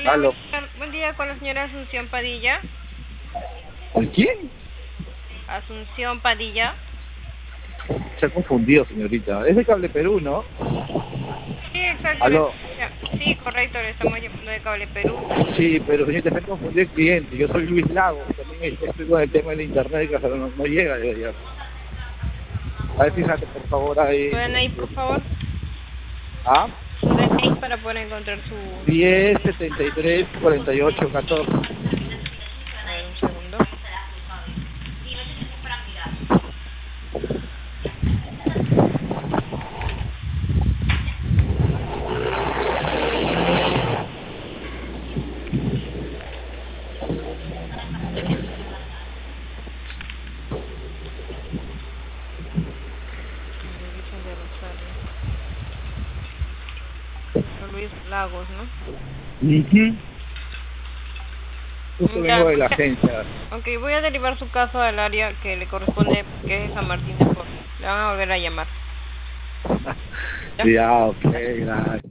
Hola, Aló. buen día con la señora Asunción Padilla. ¿Con quién? Asunción Padilla. Se ha confundido, señorita. Es de Cable Perú, ¿no? Sí, exacto. Aló. Sí, correcto, le estamos llamando de Cable Perú. Sí, pero señorita, se ha confundido el cliente. Yo soy Luis Lago. También estoy con el tema del internet que no llega de allá. A ver, fíjate, por favor, ¿Su ahí. DNI, por favor? ¿Ah? Su DNI para poder encontrar su... 10 73 48 14. A ver, un segundo. Virgen de Rosario. José Luis Lagos, ¿no? Justo Ya, vengo de la agencia. ok, voy a derivar su caso al área que le corresponde, que es San Martín de Porres. Le van a volver a llamar. ¿Ya? Ya, ok, gracias.